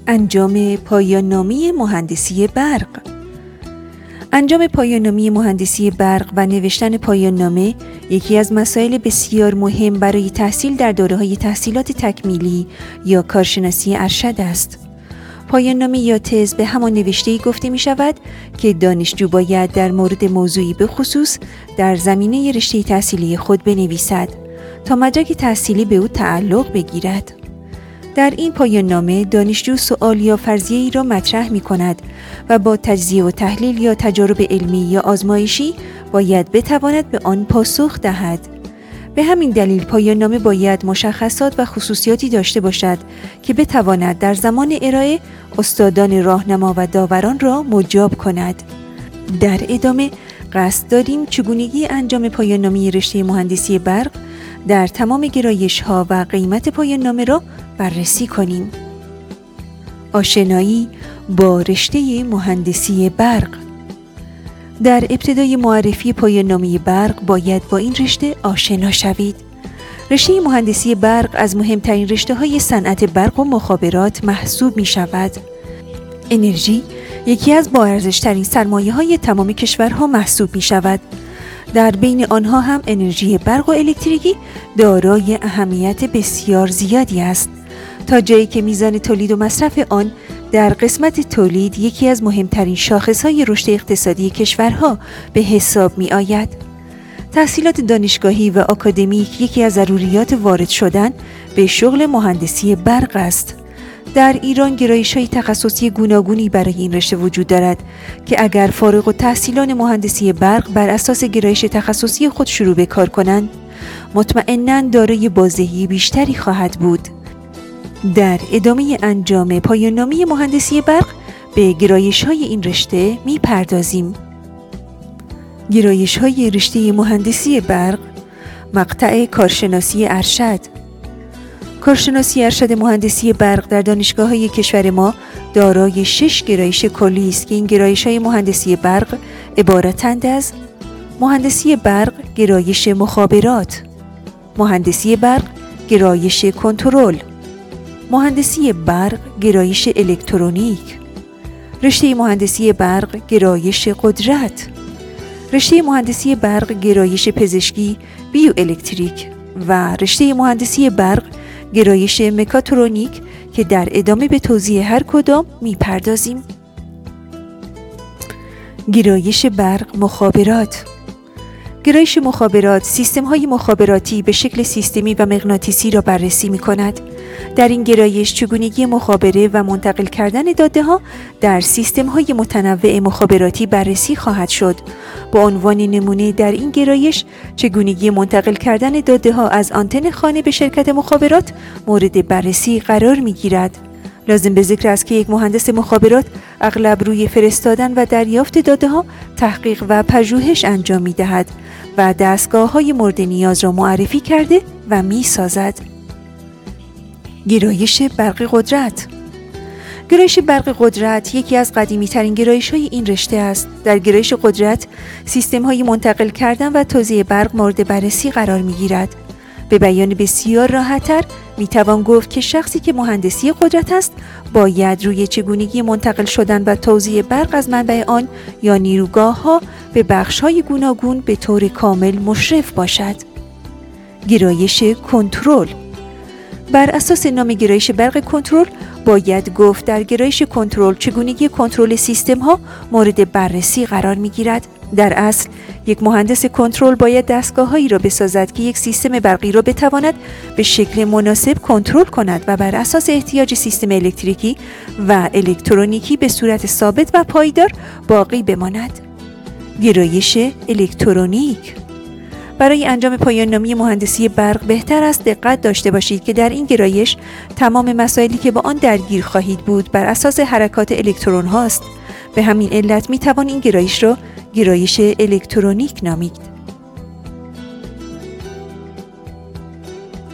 انجام پایان‌نامه مهندسی برق. انجام پایان‌نامه مهندسی برق و نوشتن پایان‌نامه یکی از مسائل بسیار مهم برای تحصیل در دوره‌های تحصیلات تکمیلی یا کارشناسی ارشد است. پایان‌نامه یا تز به همان نوشته‌ای گفته می‌شود که دانشجو باید در مورد موضوعی به خصوص در زمینه رشته تحصیلی خود بنویسد تا مدرک تحصیلی به او تعلق بگیرد. در این پایان‌نامه دانشجو سوال یا فرضیه‌ای را مطرح می‌کند و با تجزیه و تحلیل یا تجارب علمی یا آزمایشی باید بتواند به آن پاسخ دهد. به همین دلیل پایان‌نامه باید مشخصات و خصوصیاتی داشته باشد که بتواند در زمان ارائه استادان راهنما و داوران را مجاب کند. در ادامه قصد داریم چگونگی انجام پایان‌نامه رشته مهندسی برق در تمام گرایش‌ها و قیمت پایان‌نامه را بررسی کنیم. آشنایی با رشته مهندسی برق. در ابتدای معرفی پایان‌نامه برق باید با این رشته آشنا شوید. رشته مهندسی برق از مهمترین رشته‌های صنعت برق و مخابرات محسوب می‌شود. انرژی یکی از با ارزش‌ترین سرمایه‌های تمام کشورها محسوب می‌شود. در بین آنها هم انرژی برق و الکتریکی دارای اهمیت بسیار زیادی است، تا جایی که میزان تولید و مصرف آن در قسمت تولید یکی از مهمترین شاخصهای رشد اقتصادی کشورها به حساب می آید. تحصیلات دانشگاهی و آکادمیک یکی از ضروریات وارد شدن به شغل مهندسی برق است. در ایران گرایش‌های تخصصی گوناگونی برای این رشته وجود دارد که اگر فارغ التحصیلان مهندسی برق بر اساس گرایش تخصصی خود شروع به کار کنند، مطمئناً دارای بازدهی بیشتری خواهد بود. در ادامه انجام پایان‌نامه مهندسی برق به گرایش‌های این رشته می‌پردازیم. گرایش‌های رشته مهندسی برق. مقطع کارشناسی ارشد. کارشناسی ارشد مهندسی برق در دانشگاه‌های کشور ما دارای 6 گرایش کلی است که این گرایش‌های مهندسی برق عبارتند از: مهندسی برق گرایش مخابرات، مهندسی برق گرایش کنترل، مهندسی برق گرایش الکترونیک، رشته مهندسی برق گرایش قدرت، رشته مهندسی برق گرایش پزشکی بیو الکتریک و رشته مهندسی برق گرایش مکاترونیک که در ادامه به توضیح هر کدام می‌پردازیم. گرایش برق مخابرات. گرایش مخابرات سیستم‌های مخابراتی به شکل سیستمی و مغناطیسی را بررسی می‌کند. در این گرایش چگونگی مخابره و منتقل کردن داده‌ها در سیستم‌های متنوع مخابراتی بررسی خواهد شد. با عنوان نمونه در این گرایش چگونگی منتقل کردن داده‌ها از آنتن خانه به شرکت مخابرات مورد بررسی قرار می‌گیرد. لازم به ذکر است که یک مهندس مخابرات اغلب روی فرستادن و دریافت داده‌ها تحقیق و پژوهش انجام می‌دهد و دستگاه‌های مورد نیاز را معرفی کرده و می‌سازد. گرایش برق قدرت. گرایش برق قدرت یکی از قدیمی‌ترین گرایش‌های این رشته است. در گرایش قدرت سیستم‌های منتقل کردن و توزیع برق مورد بررسی قرار می‌گیرد. به بیان بسیار راحت‌تر می‌توان گفت که شخصی که مهندسی قدرت است باید روی چگونگی منتقل شدن و توزیع برق از منبع آن یا نیروگاه‌ها به بخش‌های گوناگون به طور کامل مشرف باشد. گرایش کنترل. بر اساس نام گرایش برق کنترل باید گفت در گرایش کنترل چگونگی کنترل سیستم ها مورد بررسی قرار می گیرد. در اصل یک مهندس کنترل باید دستگاه‌هایی را بسازد که یک سیستم برقی را بتواند به شکل مناسب کنترل کند و بر اساس احتیاج سیستم الکتریکی و الکترونیکی به صورت ثابت و پایدار باقی بماند. گرایش الکترونیک. برای انجام پایان‌نامه مهندسی برق بهتر است دقت داشته باشید که در این گرایش تمام مسائلی که با آن درگیر خواهید بود بر اساس حرکات الکترون هاست. به همین علت می توان این گرایش را گرایش الکترونیک نامید.